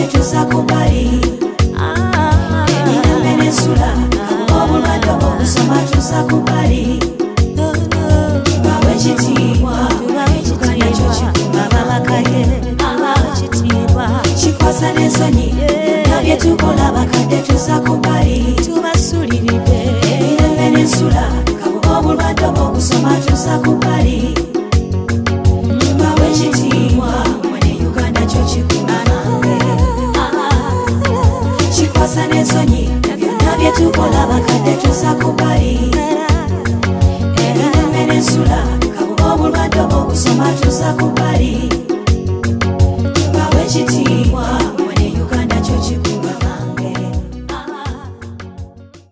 bakadde tuza kumbali emirembe n'ensula obulwadde obw'okusoma tuza kumbali tubawe ekitiibwa Uganda kyo kikuma bakadde kikwasa n'ensonyi byonna bye tukola bakadde tuza kumbali tubasuliridde emirembe n'ensula obulwadde obw'okusoma tuza kumbali tubawe ekitiibwa Uganda kyo kikuma kikwasa n'ensonyi byonna bye tukola bakadde tuza kumbali emirembe n'ensula obulwadde obw'okusoma tuza kumbali tubawe ekitiibwa